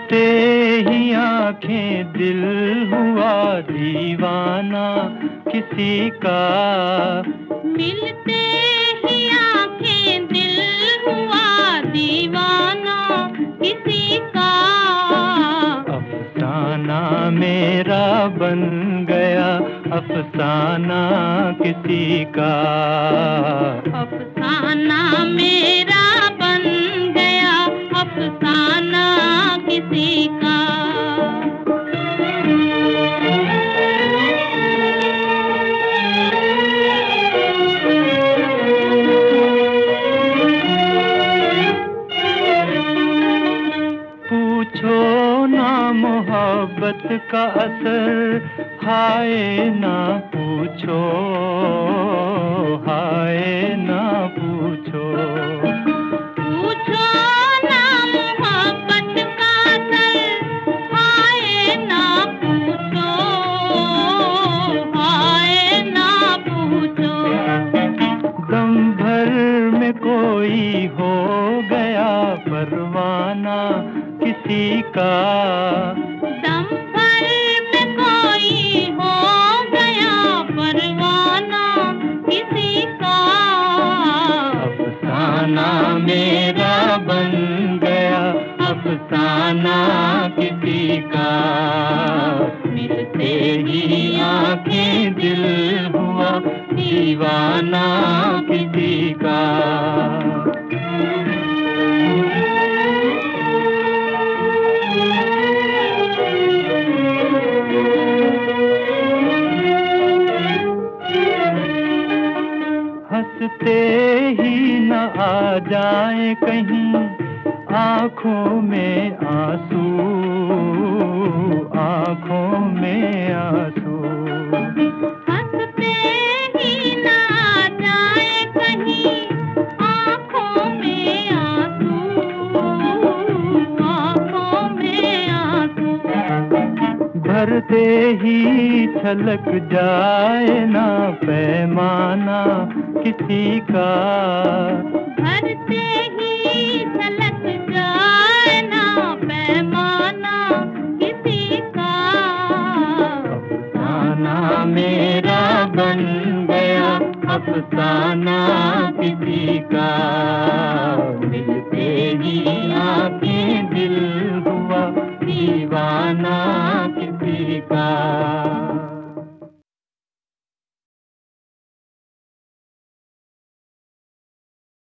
मिलते ही आंखें दिल हुआ दीवाना किसी का। मिलते ही आंखें दिल हुआ दीवाना किसी का। अफसाना मेरा बन गया अफसाना किसी का। अफसाना मेरा बन गया अफसाना किसी का। पूछो ना मोहब्बत का असर हाय ना पूछो, हाय ना पूछो। पूछो ना मोहब्बत का असर हाय ना पूछो, हाय ना पूछो। दम भर में कोई हो गया परवाना किसी का। दम भर में कोई हो गया परवाना किसी का। अफसाना मेरा बन गया अफसाना किसी का। मिलते ही आंखें दिल हुआ दीवाना किसी का। हंसते ही न आ जाए कहीं आँखों में आंसू, आँखों में आंसू। हंसते ही न आ जाए कहीं आँखों में आंसू, आँखों में आंसू। भरते ही छलक जाए ना पैमाना किसी का। भरते ही छलक जाए ना पैमाना किसी का। अफसाना मेरा बन गया अफसाना किसी का। मिलते ही आंखें दिल हुआ दीवाना किसी का।